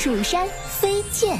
蜀山飞剑。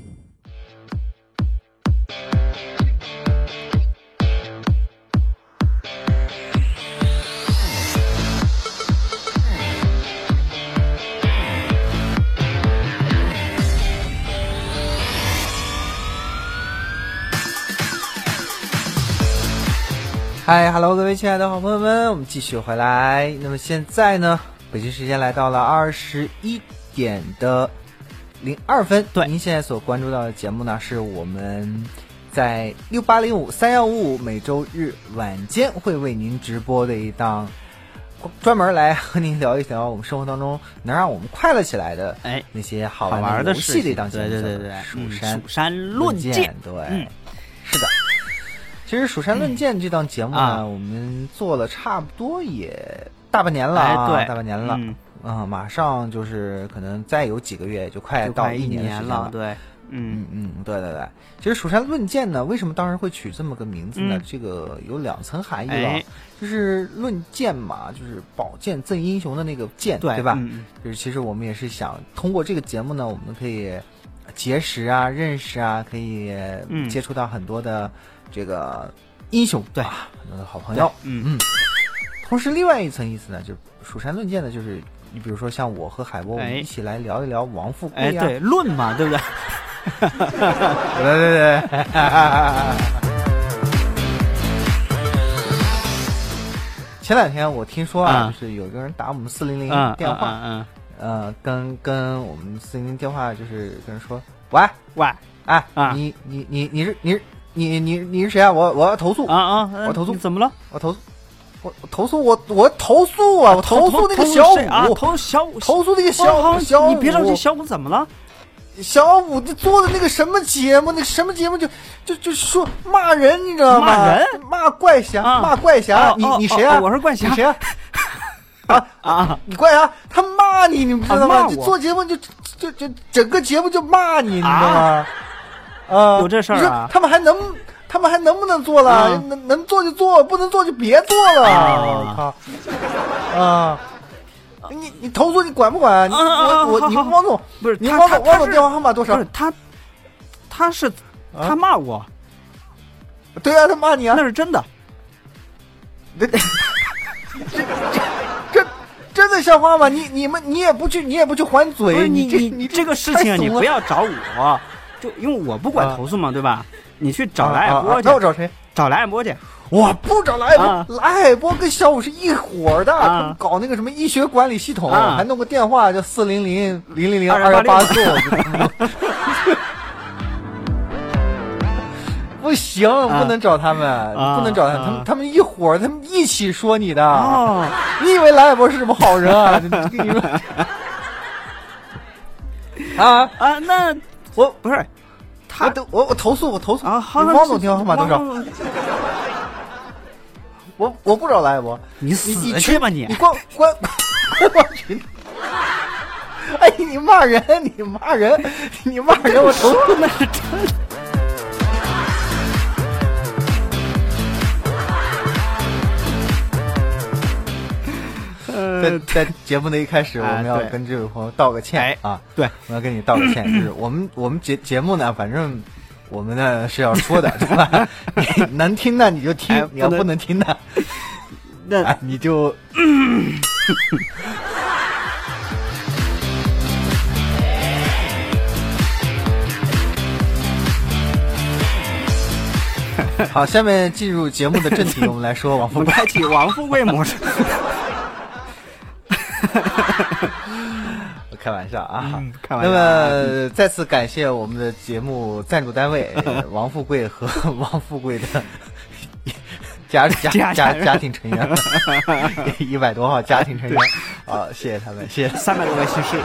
嗨 ，Hello， 各位亲爱的好朋友们，我们继续回来。那么现在呢，北京时间来到了21:02。对，您现在所关注到的节目呢，是我们在68053155每周日晚间会为您直播的一档，专门来和您聊一聊我们生活当中能让我们快乐起来的那些好玩的游戏的一档节目。 对， 蜀山论剑， 对，是的。其实《蜀山论剑》这档节目呢，我们做了差不多也大半年了对， 大半年了，马上就是可能再有几个月就快到1年的时间了， 对， 对。其实《蜀山论剑》呢，为什么当时会取这么个名字呢？这个有2层含义了，就是论剑嘛，就是宝剑赠英雄的那个剑，对吧？就是其实我们也是想通过这个节目呢，我们可以结识啊、认识啊，可以接触到很多的这个英雄，对啊，很多的好朋友，同时另外一层意思呢，就是蜀山论剑呢，就是你比如说像我和海波，我们一起来聊一聊王富贵对，论嘛，对不对？ 对。前2天我听说就是有个人打我们400电话，跟我们400电话就是跟人说，喂，你是谁啊？我要投诉我投诉， 怎么了？ 我投诉我投诉啊！我投诉那个小五，投诉那个小五， 你别着急，小五怎么了？ 小五做的那个什么节目，就说骂人，你知道吗？ 骂人， 骂怪侠，你谁啊？ 我是怪侠， 你谁啊？你怪侠，他骂你，你不知道吗？做节目就整个节目就骂你，你知道吗？ 有这事儿啊？ 他们还能不能做了？能做就做，不能做就别做了。我靠！你投诉你管不管？你汪总不是你汪总电话号码多少？ 不是他骂我， 对啊，他骂你啊， 那是真的。 这真的像话吗？你也不去还嘴， 你这个事情你不要找我，就因为我不管投诉嘛，对吧？你去找来爱波去。 那我找谁？ 找来爱波去。 我不找来爱波，来爱波跟小五是一伙的，他们搞那个什么医学管理系统，还弄个电话叫400-000-284。不行，不能找他们，不能找他们，他们一伙，他们一起说你的。你以为来爱波是什么好人啊？跟你说那我不是。 我投诉啊！好， 汪总电话号码多少？我不找来我， 你死去吧你！ 你关群！哎，你骂人！我投诉那是真的。在节目的一开始，我们要跟这位朋友道个歉啊！ 对， 我要跟你道个歉，就是我们节目呢，反正我们呢是要说的，对吧？你能听的你就听，你要不能听的，那你就。好，下面进入节目的正题，我们来说王富贵， 开启王富贵模式。 我开玩笑啊， 开玩笑。 那么再次感谢我们的节目赞助单位王富贵和王富贵的家庭成员，100多号家庭成员啊，谢谢他们，谢谢 300多位姓氏，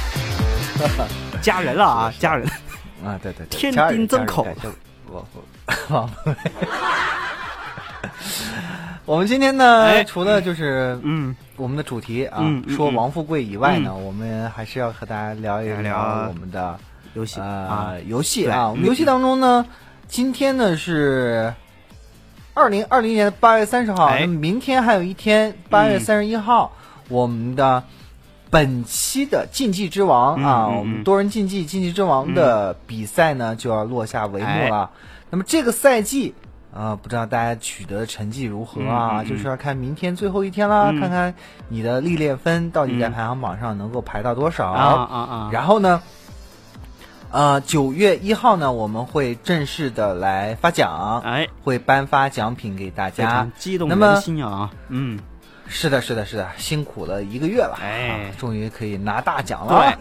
家人了啊，家人啊，对， 天丁增口， 王富贵。我们今天呢，除了就是我们的主题啊，说王富贵以外呢，我们还是要和大家聊一聊我们的游戏游戏啊。我们游戏当中呢，今天呢是2020年的8月30号，那么明天还有一天，8月31号，我们的本期的竞技之王啊，我们多人竞技之王的比赛呢就要落下帷幕了。那么这个赛季不知道大家取得成绩如何啊？就是要看明天最后一天啦，看看你的历练分到底在排行榜上能够排到多少。然后呢，9月1号呢，我们会正式的来发奖，会颁发奖品给大家。非常激动人心啊！ 是的，辛苦了1个月了，终于可以拿大奖了。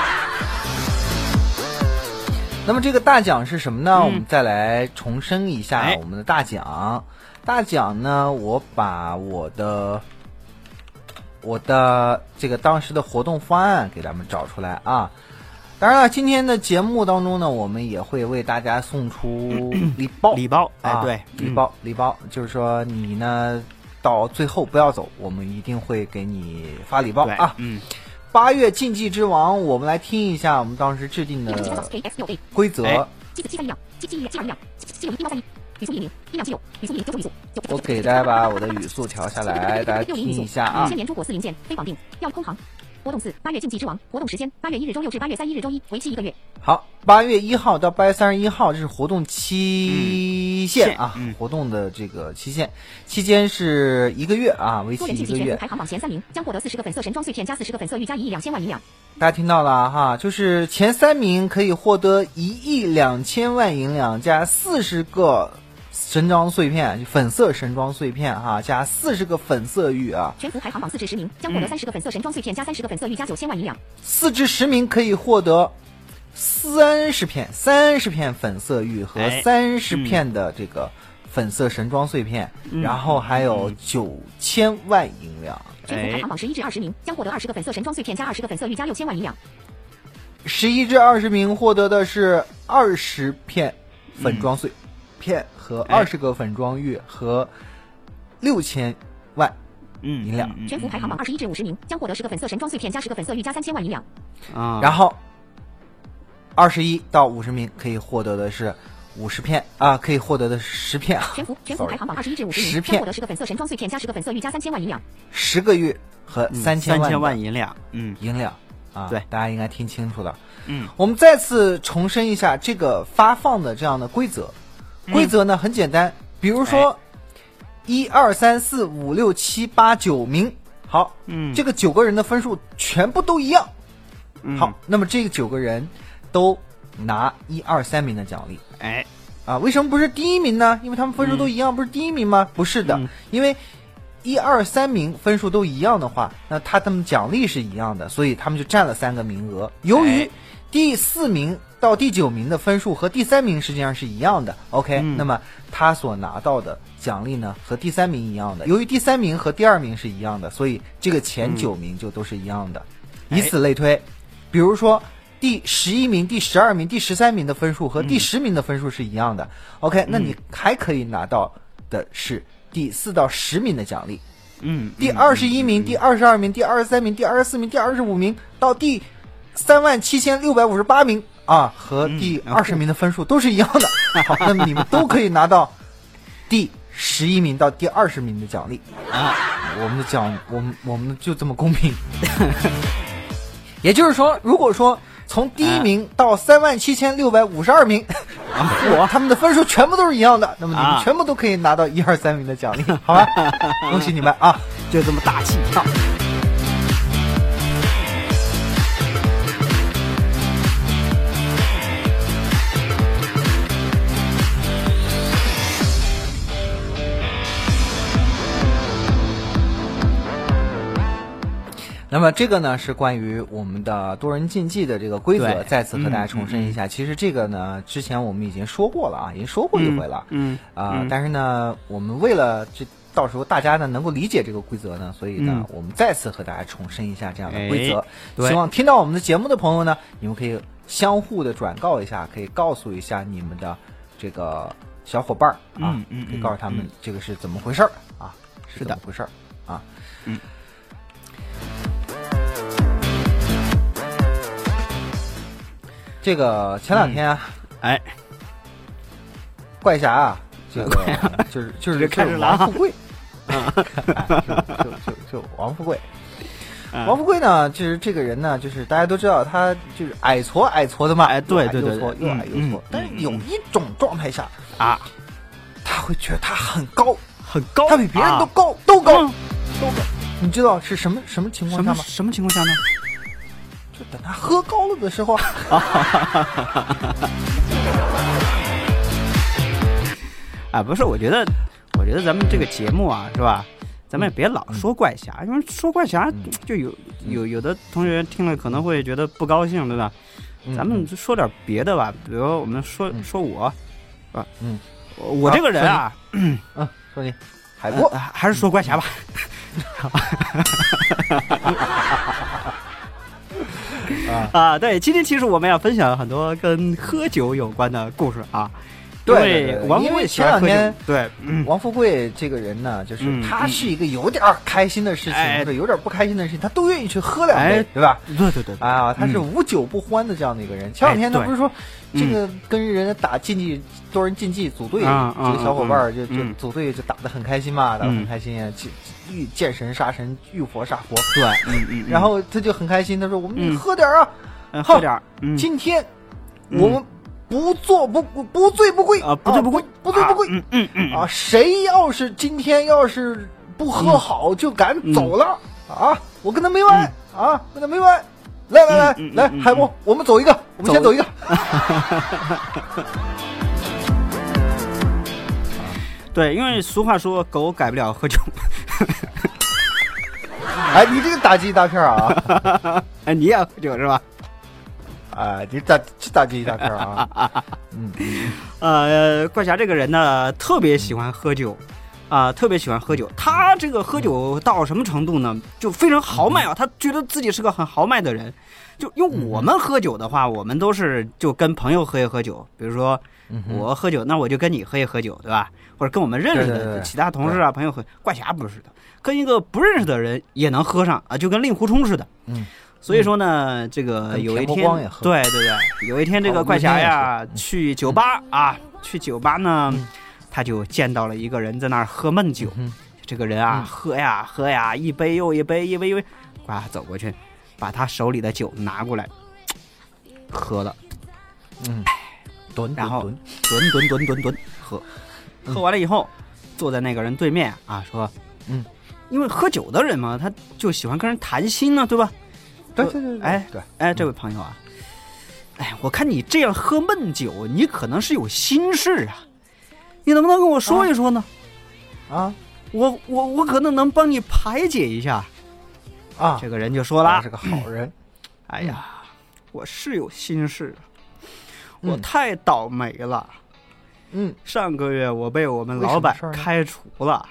那么这个大奖是什么呢？我们再来重申一下我们的大奖。大奖呢，我把我的这个当时的活动方案给咱们找出来啊。当然了，今天的节目当中呢，我们也会为大家送出礼包， 对， 礼包，就是说你呢到最后不要走，我们一定会给你发礼包啊。8月竞技之王，我们来听一下我们当时制定的规则。我给大家把我的语速调下来，大家听一下啊。 年出国4零件非绑定，要空行。活动4 8月竞技之王，活动时间8月1日周六至8月31日周一，为期1个月。 好，8月1号到8月31号，这是活动期限啊，活动的这个期间是1个月啊，为期1个月。 排行榜前3名将获得40个粉色神装碎片加40个粉色玉加1亿2000万银两。 大家听到了哈，就是前3名可以获得1亿2000万银两加40个神装碎片，粉色神装碎片哈，加40个粉色玉啊。 全服排行榜4至10名将获得30个粉色神装碎片加30个粉色玉加9000万银两。 4至10名可以获得30片粉色玉和30片的这个粉色神装碎片，然后还有9000万银两。 全服排行榜11至20名将获得20个粉色神装碎片加20个粉色玉加6000万银两。 11至20名获得的是20片粉装碎片和20个粉装玉和6000万银两。 全服排行榜21至50名将获得10个粉色神装碎片加10个粉色玉加3000万银两。 然后21到50名可以获得的是50片啊，可以获得的是10片。 全服排行榜21至50名将获得10个粉色神装碎片加10个粉色玉加3000万银两。 10个玉和3000万银两。 银两啊， 对， 大家应该听清楚了。我们再次重申一下这个发放的这样的规则。规则呢很简单，比如说1、2、3、4、5、6、7、8、9名，好，这个9个人的分数全部都一样，好，那么这个9个人都拿1、2、3名的奖励。为什么不是第1名呢？因为他们分数都一样，不是第1名吗？不是的，因为1、2、3名分数都一样的话，那他们奖励是一样的，所以他们就占了3个名额。由于第4名到第9名的分数和第3名实际上是一样的 ，OK，那么他所拿到的奖励呢和第3名一样的。由于第3名和第2名是一样的，所以这个前9名就都是一样的，以此类推。比如说第11名、第12名、第13名的分数和第10名的分数是一样的 ，OK，那你还可以拿到的是第4到10名的奖励。第21名、第22名、第23名、第24名、第25名到第37658名啊，和第20名的分数都是一样的。好，那么你们都可以拿到第11名到第20名的奖励啊。我们的奖，我们就这么公平。也就是说，如果说从第1名到37652名，他们的分数全部都是一样的，那么你们全部都可以拿到1、2、3名的奖励，好吧？恭喜你们啊！ 就这么大气啊！ 那么这个呢是关于我们的多人竞技的这个规则，再次和大家重申一下。其实这个呢之前我们已经说过了啊，已经说过一回了。但是呢我们为了这到时候大家呢能够理解这个规则呢，所以呢我们再次和大家重申一下这样的规则。希望听到我们的节目的朋友呢，你们可以相互的转告一下，可以告诉一下你们的这个小伙伴啊，可以告诉他们这个是怎么回事啊，是怎么回事啊。这个前2天啊，怪侠啊，这个就是开始王富贵，就王富贵， 王富贵呢，就是这个人呢，就是大家都知道他就是矮矬的嘛， 对， 又矮又矬。但是有一种状态下啊， 他会觉得他很高， 他比别人都高，都高。你知道是什么情况下吗？ 什么情况下呢？ 就等他喝高了的时候。 啊，不是，我觉得咱们这个节目啊，是吧？咱们也别老说怪侠，因为说怪侠就有的同学听了可能会觉得不高兴，对吧？咱们说点别的吧，比如我们说我，啊，我这个人啊， 说你海波， 还是说怪侠吧。对，今天其实我们要分享很多跟喝酒有关的故事啊。 对， 王富贵前两天对， 王富贵这个人呢，就是他是一个有点开心的事情或者有点不开心的事情，他都愿意去喝两杯，对吧？ 对啊，他是无酒不欢的这样的一个人。前两天他不是说这个跟人打竞技，多人竞技组队，几个小伙伴就组队就打得很开心嘛，打得很开心啊，见神杀神，遇佛杀佛。 对， 然后他就很开心，他说：“我们喝点啊， 喝点。 今天我们。”不醉不归啊！不醉不归， 不醉不归。啊！谁要是今天要是不喝好，就敢走了啊！我跟他没完啊！跟他没完。来，海波，我们走一个，我们先走一个。 对，因为俗话说狗改不了喝酒。 哎，你这个打击一大片啊！ 哎，你也喝酒是吧？ 啊，你打击一大片啊！ 怪侠这个人呢，特别喜欢喝酒，特别喜欢喝酒。他这个喝酒到什么程度呢？就非常豪迈啊！他觉得自己是个很豪迈的人。就因为我们喝酒的话，我们都是就跟朋友喝一喝酒，比如说我喝酒，那我就跟你喝一喝酒，对吧？或者跟我们认识的其他同事啊、朋友喝。怪侠不是的，跟一个不认识的人也能喝上啊，就跟令狐冲似的。所以说呢，这个有一天，对，有一天这个怪侠呀去酒吧啊，去酒吧呢，他就见到了一个人在那儿喝闷酒。这个人啊，喝呀，一杯又一杯，走过去，把他手里的酒拿过来，喝了，然后吨喝完了以后，坐在那个人对面啊，说，因为喝酒的人嘛，他就喜欢跟人谈心呢，对吧？ 对， 这位朋友啊，我看你这样喝闷酒，你可能是有心事啊，你能不能跟我说一说呢？我可能帮你排解一下啊。这个人就说了， 他是个好人。 哎呀，我是有心事，我太倒霉了。上个月我被我们老板开除了。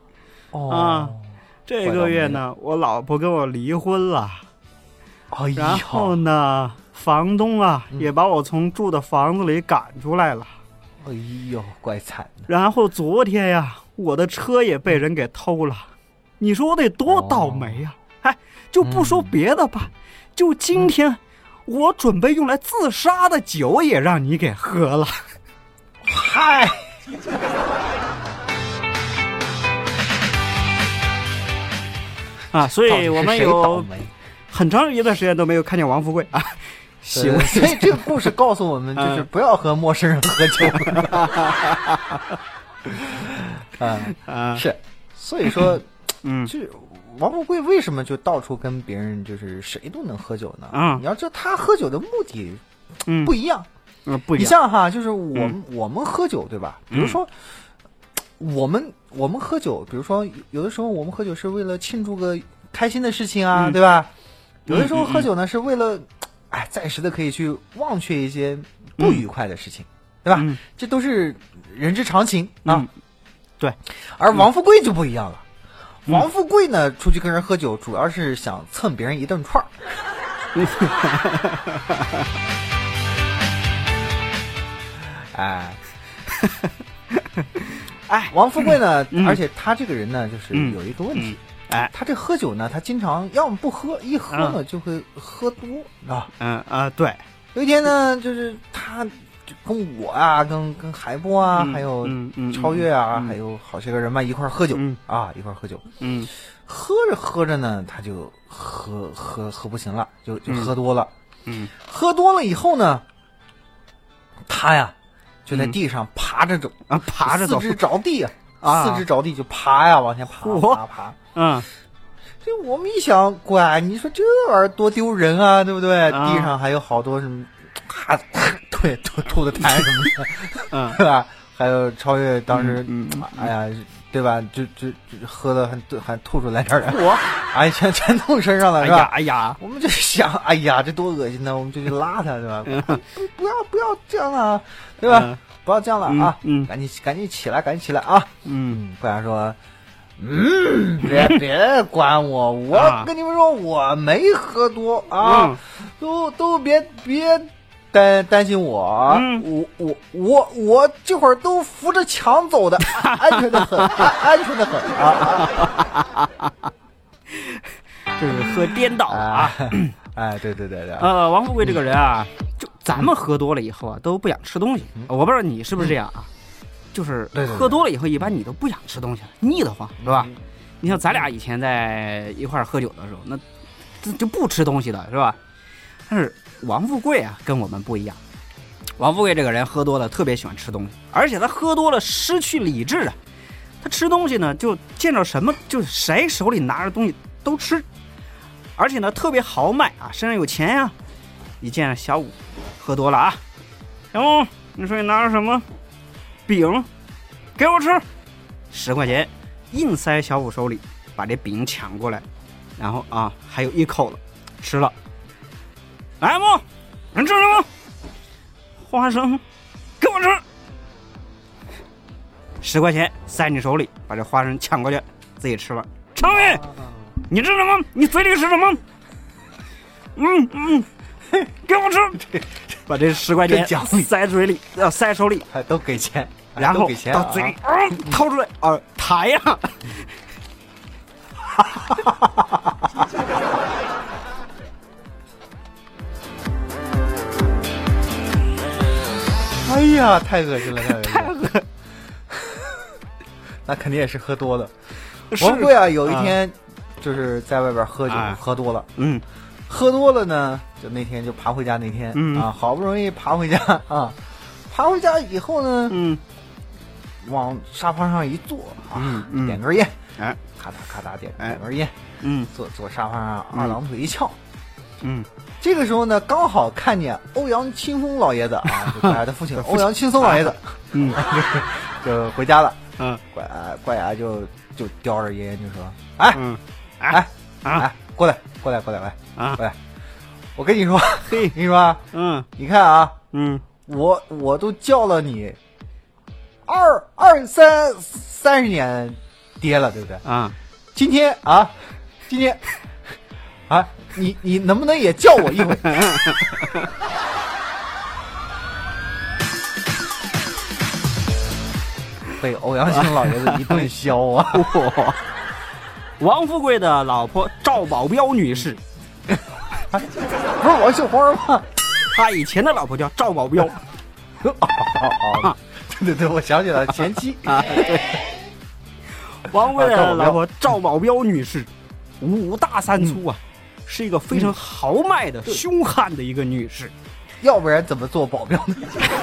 这个月呢，我老婆跟我离婚了。然后呢，房东啊也把我从住的房子里赶出来了。 哎呦，怪惨的。 然后昨天呀，我的车也被人给偷了。你说我得多倒霉呀！就不说别的吧，就今天我准备用来自杀的酒也让你给喝了。 嗨。 所以我们有很长一段时间都没有看见王富贵啊。 所以这个故事告诉我们，就是不要和陌生人喝酒。是，所以说，就是王富贵为什么就到处跟别人就是谁都能喝酒呢？你要知道他喝酒的目的不一样。 不一样。 你像哈，就是我们喝酒，对吧？比如说。我们喝酒，比如说有的时候我们喝酒是为了庆祝个开心的事情啊，对吧？有的时候喝酒呢是为了，暂时的可以去忘却一些不愉快的事情，对吧？这都是人之常情啊。 对。 而王富贵就不一样了，王富贵呢出去跟人喝酒，主要是想蹭别人一顿串儿。王富贵呢，而且他这个人呢，就是有一个问题，他这喝酒呢，他经常要么不喝，一喝呢就会喝多，啊。 对。 有一天呢，就是他跟我啊，跟海波啊，还有超越啊，还有好些个人嘛，一块喝酒啊，一块喝酒。 喝着喝着呢，他就喝不行了，就喝多了。喝多了以后呢，他呀就在地上爬着走爬着走， 四肢着地四肢着地就爬呀，往前爬。这我们一想，乖，你说这玩意儿多丢人啊，对不对？地上还有好多什么，对，吐的痰什么的，对吧？还有超越当时，哎呀，对吧？就喝的还吐出来点儿，哎，全弄身上了，是吧？ 哎呀， 我们就想，哎呀，这多恶心呢，我们就去拉他，对吧？不要这样啊，对吧？不要这样了啊！赶紧起来啊！不然说，别管我，我跟你们说，我没喝多啊，都别担心我，我这会儿都扶着墙走的，安全的很啊！ 这是喝颠倒啊！ 哎，对。 王富贵这个人啊，就咱们喝多了以后啊，都不想吃东西。我不知道你是不是这样啊？就是喝多了以后，一般你都不想吃东西了，腻得慌，是吧？你像咱俩以前在一块喝酒的时候，那就不吃东西的是吧？但是王富贵啊，跟我们不一样。王富贵这个人喝多了特别喜欢吃东西，而且他喝多了失去理智啊。他吃东西呢，就见着什么就谁手里拿着东西都吃，而且呢特别豪迈啊，身上有钱呀。一见小五喝多了啊，小五，你说你拿着什么饼给我吃，10块钱硬塞小五手里，把这饼抢过来，然后啊还有一口了，吃了。来木，你吃什么？花生，给我吃。10块钱塞你手里，把这花生抢过去，自己吃了。成宇，你吃什么？你嘴里是什么？给我吃。把这10块钱塞嘴里，塞手里， 还都给钱， 然后到嘴里掏出来，抬呀。 哎呀，太恶心了，太恶心了。那肯定也是喝多了。王贵啊，有一天就是在外边喝酒，喝多了。喝多了呢，就那天就爬回家那天，好不容易爬回家啊，爬回家以后呢，往沙发上一坐点根烟，咔嗒咔嗒点根烟，坐沙发上二郎腿一翘，这个时候呢，刚好看见欧阳青松老爷子啊，就他的父亲欧阳青松老爷子，就回家了，怪牙就叼着烟就说，过来，我跟你说，你说，你看啊，我都叫了你30年爹了，对不对？今天啊，你能不能也叫我一回？被欧阳青老爷子一顿削啊！ 王富贵的老婆赵保镖女士， 不是王秀花吗？ 他以前的老婆叫赵保镖。 对，我想起了前妻啊。 王富贵的老婆赵保镖女士，5大3粗啊，是一个非常豪迈的、凶悍的一个女士。 要不然怎么做保镖呢？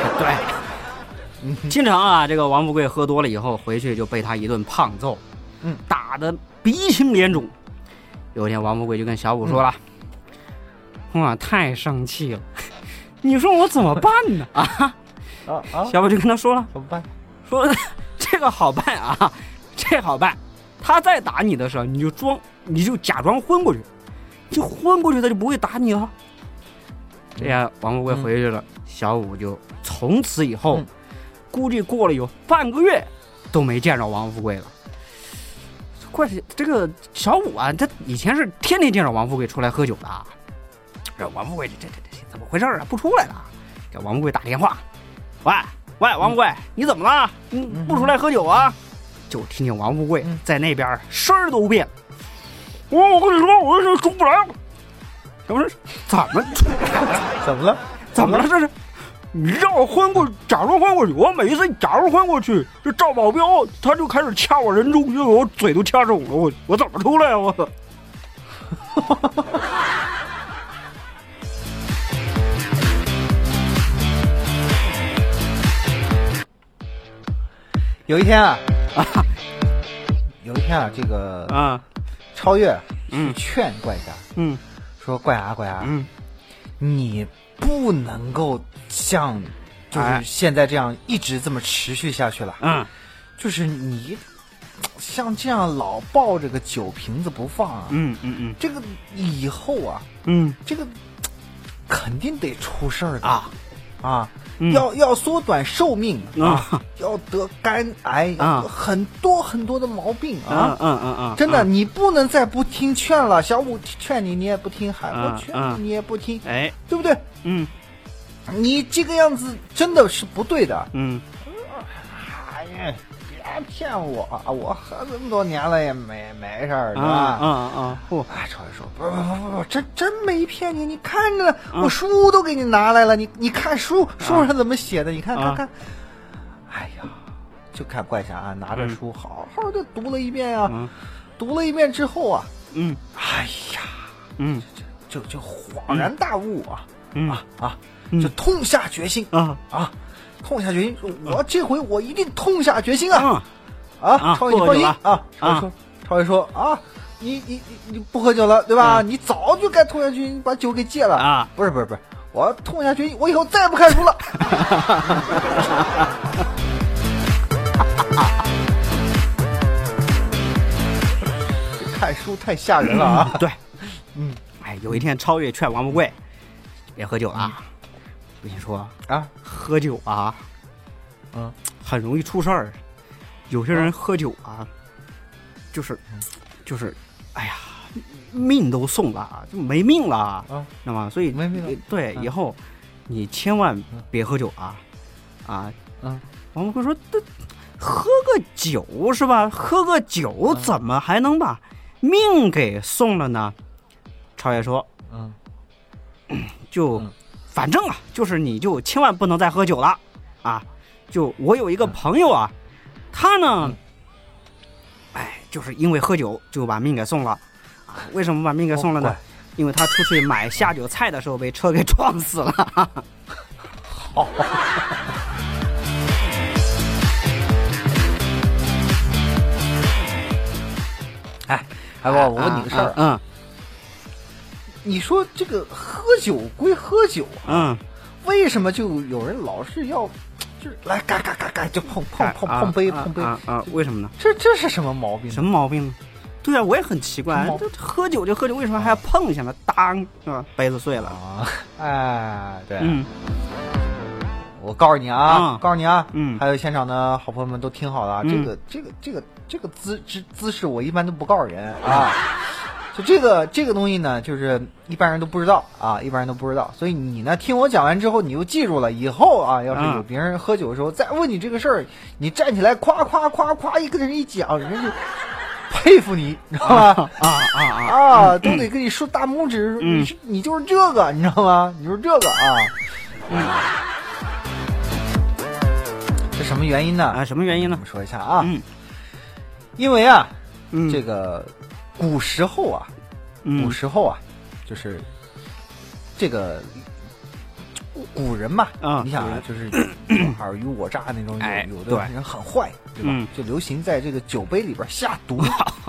对，经常啊，这个王富贵喝多了以后回去就被他一顿胖揍，打得鼻青脸肿。有一天，王富贵就跟小五说了：“我太生气了，你说我怎么办呢？”小五就跟他说了：“ 怎么办？ 说这个好办啊，这好办。他再打你的时候，你就假装昏过去，就昏过去，他就不会打你了。”这样，王富贵回去了，小五就从此以后，估计过了有半个月都没见着王富贵了。怪这个小五啊，他以前是天天见着王富贵出来喝酒的。这王富贵这怎么回事啊？不出来了，给王富贵打电话，喂，王富贵，你怎么了？不出来喝酒啊？就听见王富贵在那边声儿都变了。我跟你说，我这出不来了。小五说怎么了？这是你让我昏过，假装昏过去，我每一次假如昏过去，这赵保镖他就开始掐我人中，就我嘴都掐肿了，我怎么出来啊？我有一天啊，这个超越去劝怪侠，说怪侠，你不能够像就是现在这样一直这么持续下去了，就是你像这样老抱着个酒瓶子不放啊，这个以后啊，这个肯定得出事儿的啊。要缩短寿命啊，要得肝癌很多很多的毛病啊，真的，你不能再不听劝了，小五劝你也不听，海波劝你也不听， 哎， 对不对？你这个样子真的是不对的，哎呀，别骗我啊！我喝这么多年了也没事儿，对吧？超越说不，真没骗你，你看着呢，我书都给你拿来了，你看书上怎么写的？你看，哎呀，就看怪侠拿着书好好的读了一遍啊，读了一遍之后啊，哎呀，就恍然大悟就痛下决心痛下决心，我这回我一定痛下决心啊！超越你放心啊！超越说啊，你不喝酒了对吧？你早就该痛下决心把酒给戒了啊！不是，我痛下决心，我以后再也不看书了。看书太吓人了啊！ 对，有一天超越劝王不贵别喝酒了。我跟你说啊，喝酒啊，很容易出事儿。有些人喝酒啊，就是，哎呀，命都送了，就没命了，知道吗？所以没命了。 对，以后你千万别喝酒啊！王不贵说，喝个酒是吧？喝个酒怎么还能把命给送了呢？超越说，反正就是你就千万不能再喝酒了啊！就我有一个朋友啊，他呢，就是因为喝酒就把命给送了啊！为什么把命给送了呢？因为他出去买下酒菜的时候被车给撞死了。 好。海波，我问你个事儿，你说这个喝酒归喝酒为什么就有人老是要就是来嘎就碰杯为什么呢？ 这是什么毛病？ 什么毛病呢？对啊，我也很奇怪，喝酒就喝酒，为什么还要碰一下呢？当是吧？杯子碎了对，我告诉你啊，还有现场的好朋友们都听好了，这个姿势我一般都不告诉人啊。就这个东西呢，就是一般人都不知道啊，所以你呢听我讲完之后，你就记住了，以后啊，要是有别人喝酒的时候再问你这个事儿，你站起来夸一个人一讲，人家就佩服你，知道吧？都得给你竖大拇指，你就是这个，你知道吗？你就是这个这什么原因呢？ 什么原因呢？ 我们说一下啊，因为啊，这个。古时候啊，就是这个古人嘛，你想啊，就是尔虞我诈那种，有的人很坏，对吧？就流行在这个酒杯里边下毒，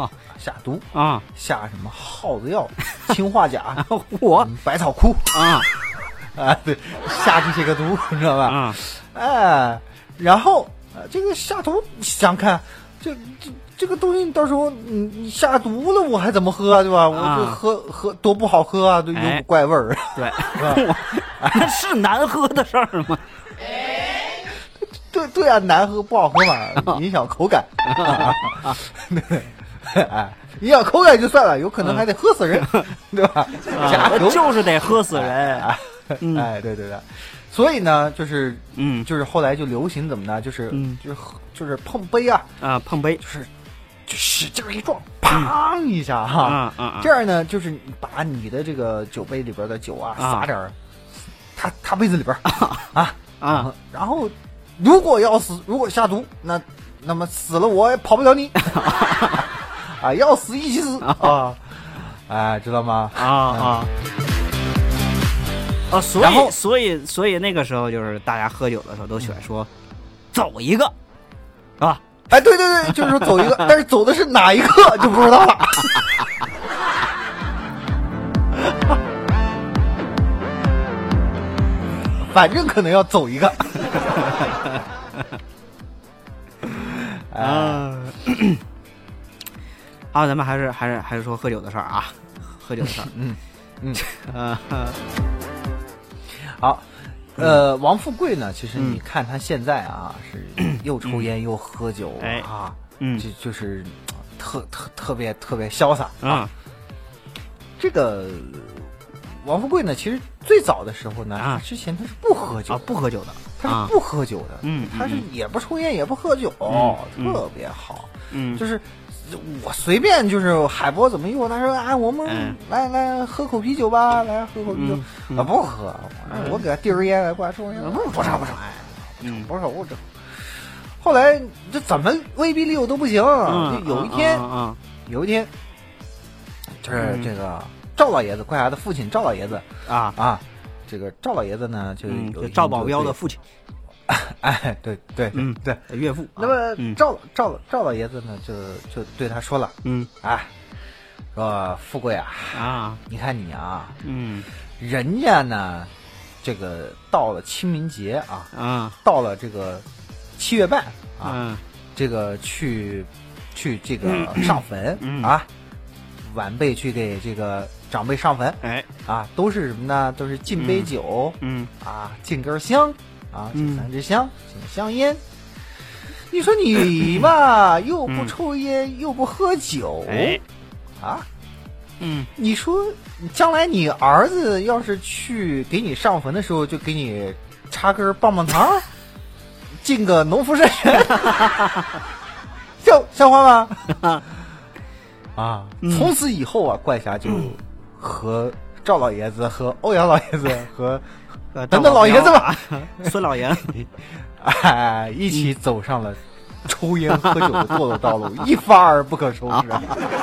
下什么耗子药、氰化钾、百草枯对，下这些个毒，你知道吧？然后这个下毒，想看这个东西到时候你下毒了，我还怎么喝啊？对吧？我就喝多不好喝啊，都有股怪味儿。 对，是难喝的事儿吗？ 对啊，难喝不好喝嘛，影响口感。影响口感就算了，有可能还得喝死人，对吧？ 就是得喝死人。 对。所以呢，就是后来就流行怎么呢？就是碰杯碰杯就使劲一撞，砰一下这样呢，就是把你的这个酒杯里边的酒撒点他杯子里边啊， 然后如果下毒，那么死了我也跑不了你啊，要死一起死啊，哎，知道吗？ 所以那个时候就是大家喝酒的时候都喜欢说走一个，是吧？ 哎，对，就是说走一个，但是走的是哪一个就不知道了。反正可能要走一个。 好，咱们还是说喝酒的事儿啊，喝酒的事儿。 好，王富贵呢，其实你看他现在啊，是又抽烟又喝酒啊，就是特别潇洒啊。这个王富贵呢，其实最早的时候呢，之前他是不喝酒不喝酒的， 他是不喝酒的，他是也不抽烟也不喝酒，特别好，就是我随便就是海波怎么一会他说哎，我们来喝口啤酒吧，来喝口啤酒，不喝，我给他递根烟来过来抽烟，不抽，哎，不抽。后来这怎么威逼利诱都不行，有一天，就是这个赵老爷子，怪侠的父亲赵老爷子这个赵老爷子呢，就有赵保镖的父亲。 哎，对， 岳父。 那么赵老爷子呢，就对他说了，说富贵你看你人家呢，这个到了清明节到了这个7月半这个去这个上坟晚辈去给这个长辈上坟，都是什么呢？都是敬杯酒，敬根香。敬3支香，敬香烟。你说你吧，又不抽烟，又不喝酒，你说将来你儿子要是去给你上坟的时候，就给你插根棒棒糖，敬个农夫山泉，像话吗？从此以后怪侠就和赵老爷子、和欧阳老爷子和等等老爷子吧， 孙老爷， 一起走上了抽烟喝酒的堕落道路，一发而不可收拾。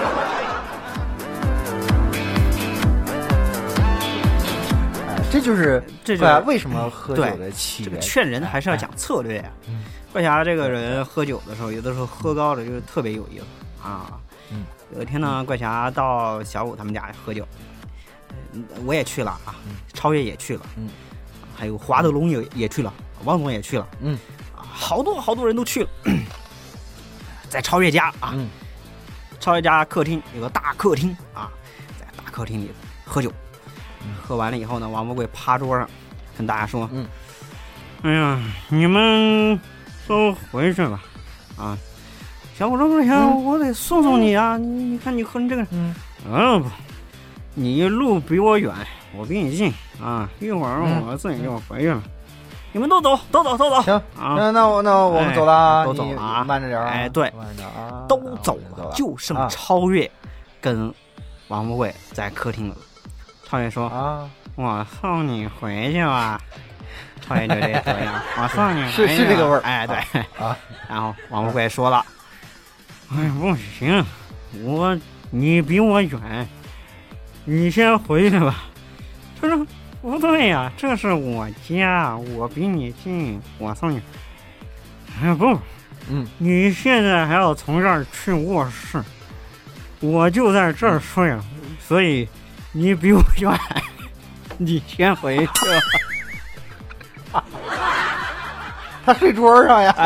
这就是为什么喝酒的起源。 劝人还是要讲策略呀。怪侠这个人喝酒的时候，有的时候喝高了就是特别有意思有一天呢，怪侠到小五他们家喝酒，我也去了超越也去了，还有华德龙也去了，王总也去了，好多人都去了，在超越家超越家客厅有个大客厅在大客厅里喝酒，喝完了以后呢，王富贵趴桌上跟大家说，哎呀，你们都回去吧，小五说不行，我得送你啊，你看你喝成这个，不，你路比我远，我比你近一会儿我自己就回去了，你们都走。 行那我们走了， 都走了慢着点对，都走了，就剩超越跟王富贵在客厅了。超越说我送你回去吧。超越就这样，我送你回去是这个味儿， 对然后王富贵说了，不行，你比我远，你先回去吧。他说不对呀，这是我家，我比你近，我送你。不，你现在还要从这儿去卧室，我就在这儿睡了，所以你比我远，你先回去吧。 他睡桌上呀。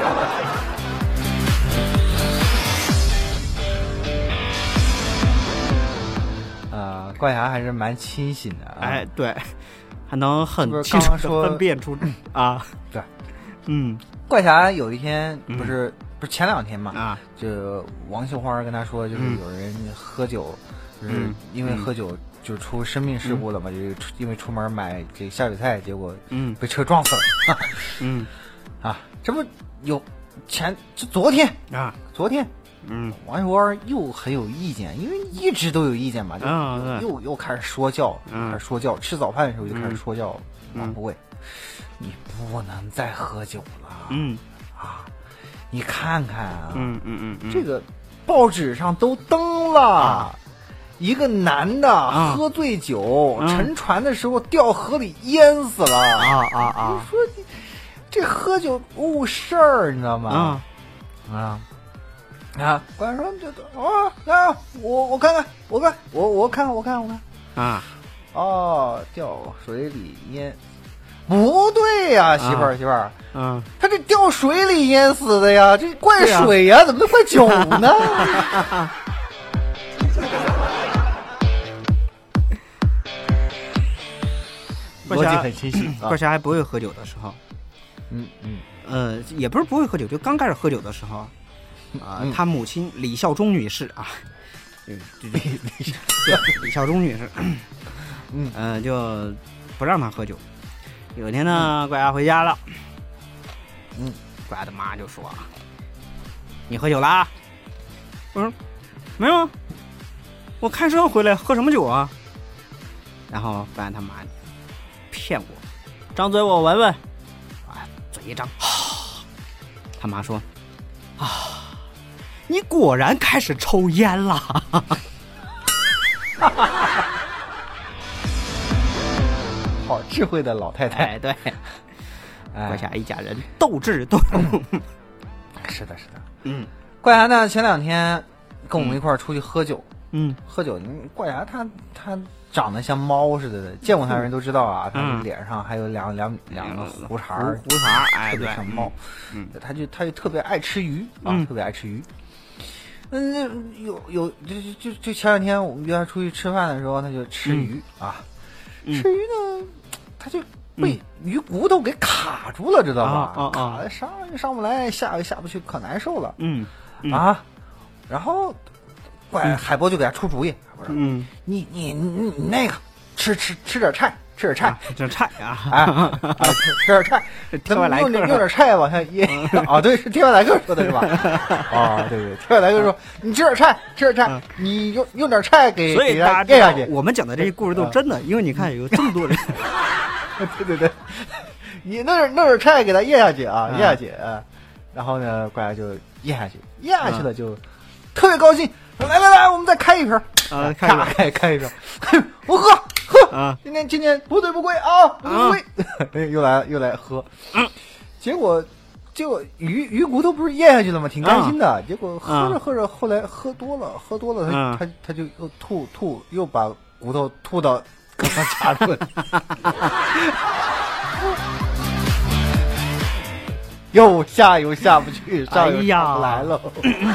怪侠还是蛮清醒的对，还能很清楚的分辨出对， 怪侠有一天不是前2天嘛就王秀花跟他说，就是有人喝酒，就是因为喝酒就出生命事故了嘛，就是因为出门买这个下酒菜，结果被车撞死了。这不有昨天王一博又很有意见，因为一直都有意见嘛，又开始说教，吃早饭的时候就开始说教王不贵，你不能再喝酒了，你看看啊，这个报纸上都登了。一个男的喝醉酒沉船的时候掉河里淹死了你说这喝酒误事儿，你知道吗？官员说这我看掉水里淹，不对呀，媳妇儿，他这掉水里淹死的呀，这怪水呀，怎么能怪酒呢？逻辑很清晰。 怪侠还不会喝酒的时候，也不是不会喝酒，就刚开始喝酒的时候，他母亲李孝忠女士啊，李孝忠女士，就不让他喝酒。有一天呢，怪侠回家了，怪侠的妈就说：“你喝酒啦？”我说：“没有啊，我开车回来，喝什么酒啊？”然后怪侠他妈骗我，张嘴我闻闻，嘴一张，他妈说：“你果然开始抽烟了。” 好智慧的老太太， 对，怪侠一家人斗智斗勇。 是的，怪侠呢前2天跟我们一块儿出去喝酒，喝酒，怪侠他长得像猫似的，见过他的人都知道啊，他脸上还有两个胡茬，特别像猫。他就特别爱吃鱼特别爱吃鱼。就前2天我们约他出去吃饭的时候，他就吃鱼吃鱼呢，他就被鱼骨头给卡住了，知道吧？卡的上不来，下不去，可难受了。然后海波就给他出主意，我说你那个吃点菜，吃点菜吃点菜，咱们用点菜往下咽。对，是天外来客说的是吧？对，天外来客说你吃点菜，你用点菜给他咽下去。 我们讲的这些故事都是真的，因为你看有这么多人。 对，你弄点菜给他咽下去咽下去然后呢，怪侠就咽下去了，就特别高兴。来，我们再开一瓶开一瓶，我喝今天不醉不归不醉不归，又来喝，结果鱼骨头不是咽下去了吗？挺开心的，结果喝着后来喝多了，他就又吐，又把骨头吐到刚刚插住了，又下不去，上又下不来了。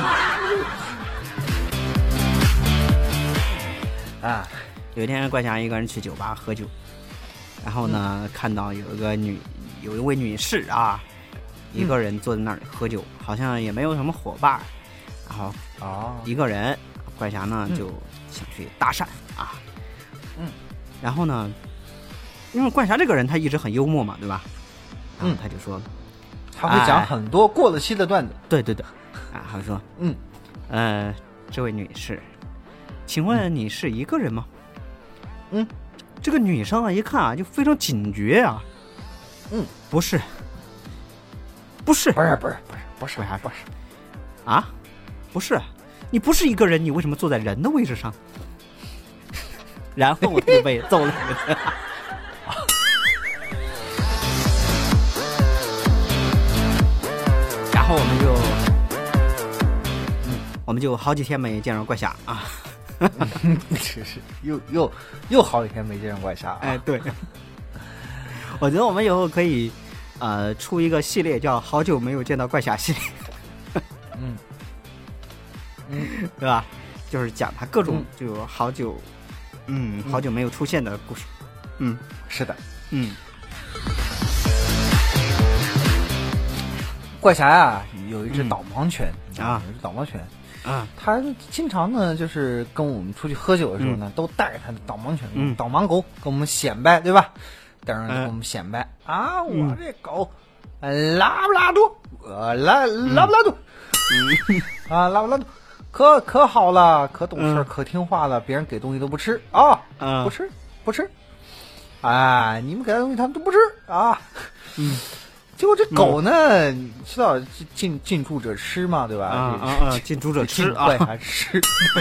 有一天怪侠一个人去酒吧喝酒，然后呢看到有一位女士一个人坐在那里喝酒，好像也没有什么伙伴，然后一个人，怪侠呢就想去搭讪然后呢，因为怪侠这个人他一直很幽默嘛，对吧？然后他就说， 他会讲很多过了期的段子。 对，他说，这位女士，请问你是一个人吗？这个女生一看就非常警觉不是不是你不是一个人，你为什么坐在人的位置上？然后我就被揍了然后我们就好几天没见着怪侠是又好几天没见着怪侠对，我觉得我们以后可以出一个系列叫好久没有见到怪侠系列对吧？就是讲他各种就好久没有出现的故事。 是的。怪侠呀有一只导盲犬有一只导盲犬他经常呢就是跟我们出去喝酒的时候呢都带着他的导盲犬导盲狗跟我们显摆，对吧？带上跟我们显摆我这狗拉布拉多拉布拉多拉布拉多可好了，可懂事，可听话了，别人给东西都不吃啊，不吃，哎，你们给他东西他们都不吃啊，结果这狗呢，知道近朱者吃嘛，对吧？ 近朱者吃啊，还吃，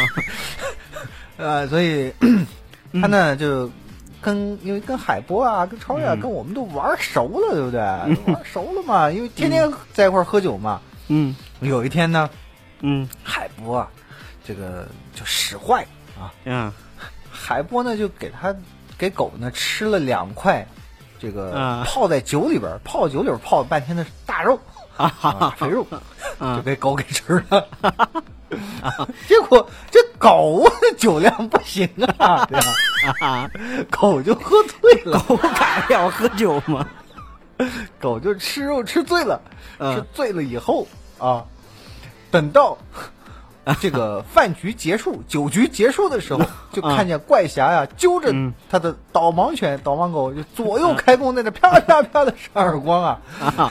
所以他呢就因为跟海波啊，跟超越啊，跟我们都玩熟了，对不对？玩熟了嘛，因为天天在一块喝酒嘛。有一天呢，海波啊，这个就使坏啊。海波呢就给狗呢吃了2块。这个泡在酒里边，泡了半天的大肉肥肉，就给狗给吃了。结果这狗的酒量不行啊，对吧？狗就喝醉了。 狗敢要喝酒吗？ 狗就吃肉吃醉了，吃醉了以后啊，等到这个饭局结束、酒局结束的时候，就看见怪侠呀揪着他的导盲狗就左右开弓，在那啪啪啪的扇耳光啊，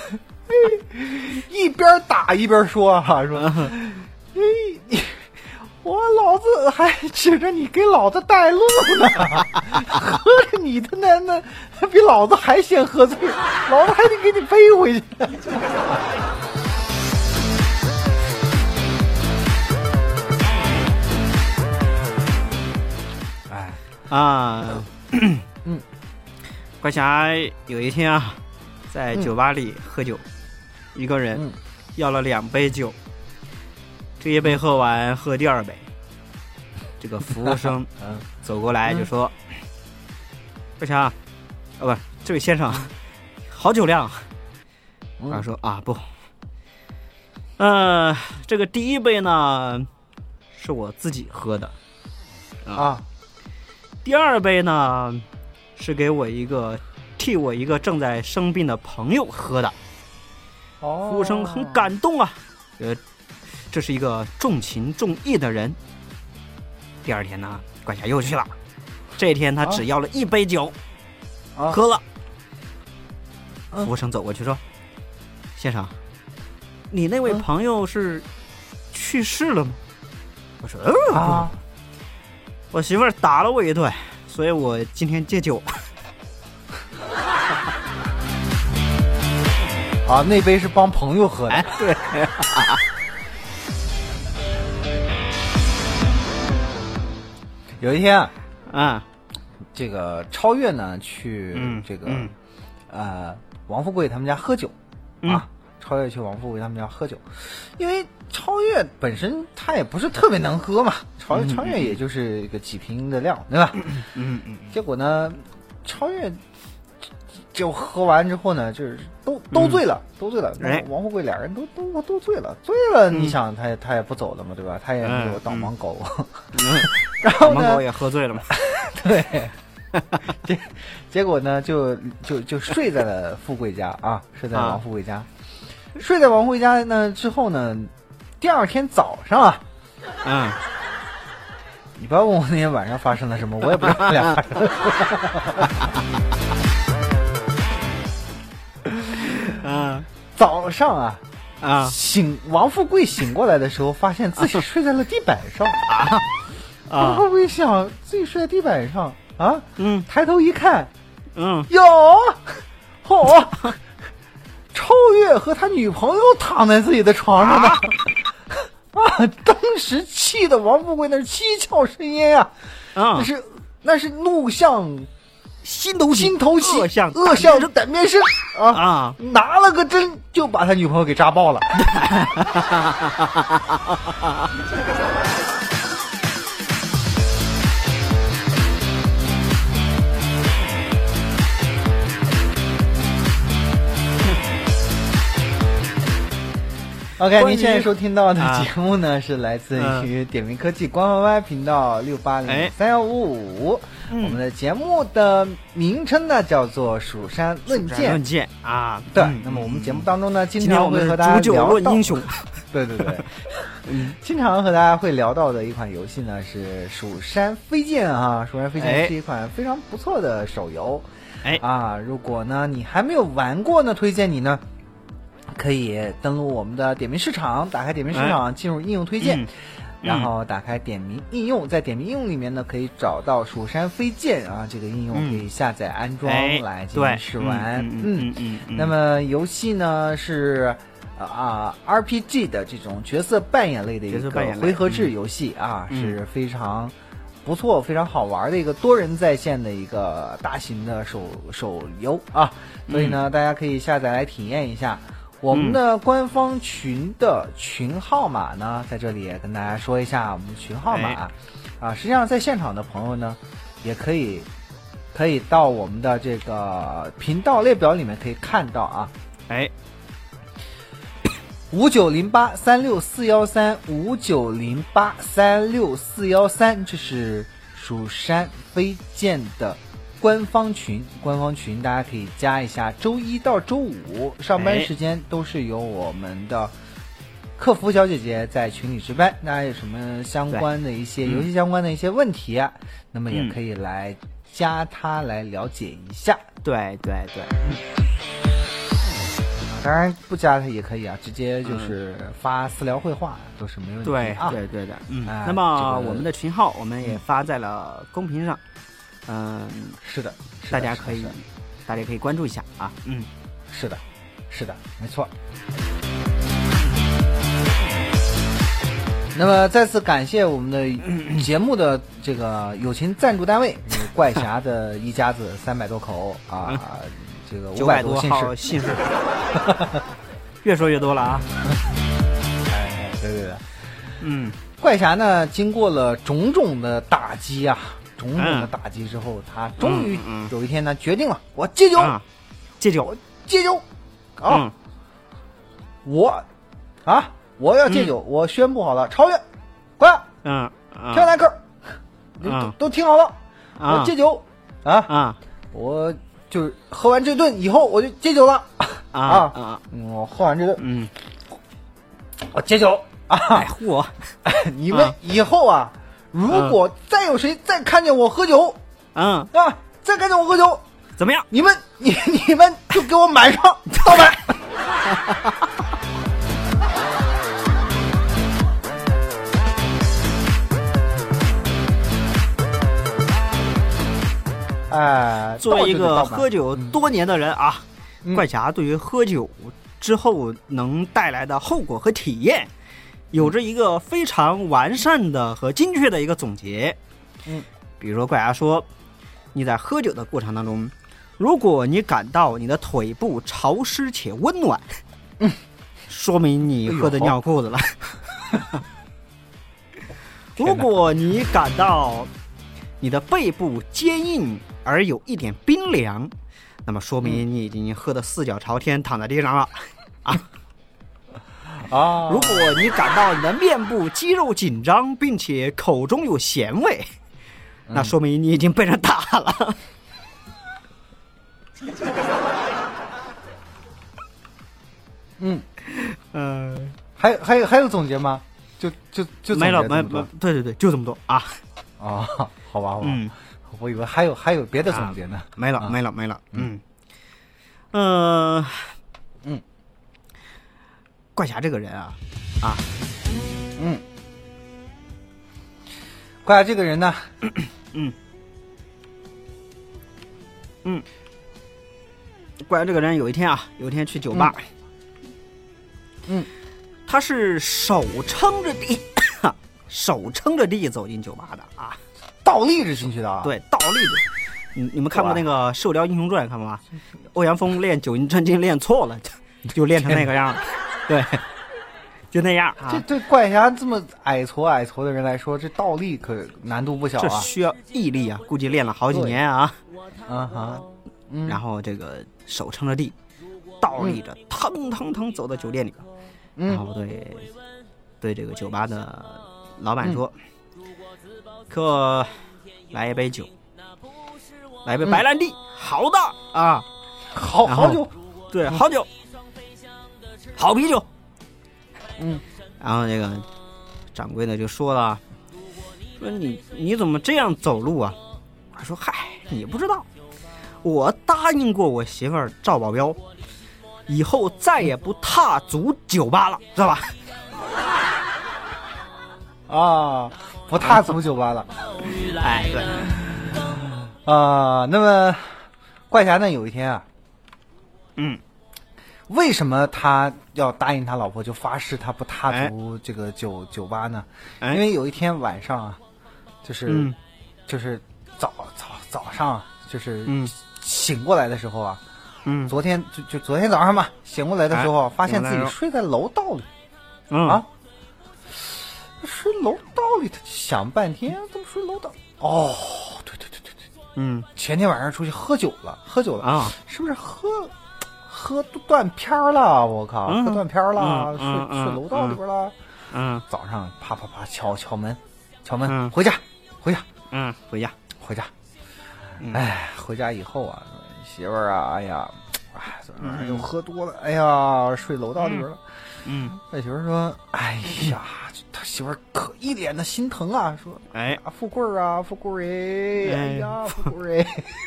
一边打一边说说，我老子还指着你给老子带路呢，喝着你的那比老子还先喝醉，老子还得给你背回去。 怪侠有一天啊，在酒吧里喝酒，一个人要了2杯酒，这一杯喝完喝第2杯，这个服务生走过来就说：“怪侠，不，这位先生，好酒量。”他说：“啊，不，这个第1杯呢是我自己喝的第2杯呢是替我一个正在生病的朋友喝的。”服务生很感动啊，这是一个重情重义的人。第2天呢，怪侠又去了，这天他只要了1杯酒，喝了。服务生走过去说：“先生，你那位朋友是去世了吗？”我说：“我媳妇儿打了我一顿，所以我今天戒酒。” 那杯是帮朋友喝的。 对。 有一天这个超越呢去这个王富贵他们家喝酒超越去王富贵他们家喝酒，因为超越本身他也不是特别能喝嘛，超越也就是一个几瓶的量，对吧？结果呢，超越就喝完之后呢，就是都醉了，王富贵俩人都醉了，你想他也不走了嘛，对吧？他也没有导盲狗，然后呢， 导盲狗也喝醉了嘛， 对，结果呢就睡在了富贵家睡在王富贵家，睡在王富贵家呢之后呢，第2天早上你不要问我那天晚上发生了什么，我也不知道他俩发生了什么。早上王富贵醒过来的时候，发现自己睡在了地板上王富贵想自己睡在地板上抬头一看，超越和他女朋友躺在自己的床上呢。当时气的王富贵那是七窍生烟那是怒向心头气，恶向胆边生拿了个针就把他女朋友给扎爆了。OK， 您现在收听到的节目呢，是来自于点评科技官方 Y 频道6803155。我们的节目的名称呢叫做蜀山论剑对。那么我们节目当中呢，经常会和大家聊到英雄， 对，经常和大家会聊到的一款游戏呢是蜀山飞剑蜀山飞剑是一款非常不错的手游如果呢你还没有玩过呢，推荐你呢可以登录我们的点评市场，打开点评市场，进入应用推荐。 然后打开点名应用，在点名应用里面呢，可以找到蜀山飞剑啊，这个应用可以下载安装来进行试玩。那么游戏呢是RPG 的这种角色扮演类的一个回合制游戏啊，是非常不错、非常好玩的一个多人在线的一个大型的手游啊，所以呢，大家可以下载来体验一下。我们的官方群的群号码呢，在这里也跟大家说一下我们的群号码实际上在现场的朋友呢，也可以到我们的这个频道列表里面可以看到啊，590836413590836413，这是蜀山飞剑的官方群，大家可以加一下。周一到周五上班时间都是由我们的客服小姐姐在群里值班，大家有什么相关的一些游戏相关的一些问题那么也可以来加她来了解一下。 对， 当然不加他也可以直接就是发私聊会话都是没问题对的。那么我们的群号我们也发在了公屏上。 是的， 大家可以关注一下啊。 是的，没错。那么再次感谢我们的节目的这个友情赞助单位怪侠的一家子300多口这个500多号姓氏越说越多了啊。 对，怪侠呢经过了种种的打击之后，他终于有一天呢决定了，我戒酒，我要戒酒，我宣布好了，超越，快，跳耐克，都听好了，我戒酒我就是喝完这顿以后我就戒酒了我喝完这顿，我戒酒你们以后如果再有谁再看见我喝酒，再看见我喝酒， 怎么样？ 你们就给我满上倒满。 作为一个喝酒多年的人怪侠对于喝酒之后能带来的后果和体验有着一个非常完善的和精确的一个总结。比如说怪侠说，你在喝酒的过程当中，如果你感到你的腿部潮湿且温暖，说明你喝的尿裤子了。如果你感到你的背部坚硬而有一点冰凉，那么说明你已经喝得四脚朝天躺在地上了如果你感到你的面部肌肉紧张并且口中有咸味，那说明你已经被人打了。 还有总结吗？就没了，对，就这么多好吧，我以为还有别的总结呢。 没了。怪侠这个人怪侠这个人呢， 怪侠这个人有一天去酒吧，他是手撑着地走进酒吧的倒立着进去的对，倒立着。你们看过那个《射雕英雄传》看过吗？欧阳锋练九阴真经练错了，就练成那个样了。对，就那样这对怪侠这么矮矬的人来说，这倒立可难度不小这需要毅力估计练了好几年然后这个手撑着地，倒立着，腾走到酒店里，然后对这个酒吧的老板说：“给我来一杯酒，来一杯白兰地，好的好酒， 对，好酒，好啤酒。”然后这个掌柜的就说了，说你怎么这样走路啊？他说：“嗨，你不知道，我答应过我媳妇儿赵保镖，以后再也不踏足酒吧了，知道吧？” 啊，不踏足酒吧了。 哎，对。 那么怪侠呢，有一天啊，为什么他要答应他老婆就发誓他不踏足这个酒吧呢？因为有一天晚上啊，就是早上就是醒过来的时候啊，昨天就昨天早上嘛，醒过来的时候发现自己睡在楼道里，睡楼道里，他想半天怎么睡楼道？哦，对，前天晚上出去喝酒了啊，是不是喝断片了？我靠，喝断片了，睡楼道里边了。早上啪敲门，回家。回家。哎，回家以后啊，媳妇儿啊，哎呀，昨天晚上又喝多了，哎呀，睡楼道里边了。那媳妇儿说，哎呀，他媳妇儿可一脸的心疼啊，说，哎，富贵啊，富贵哎呀，富贵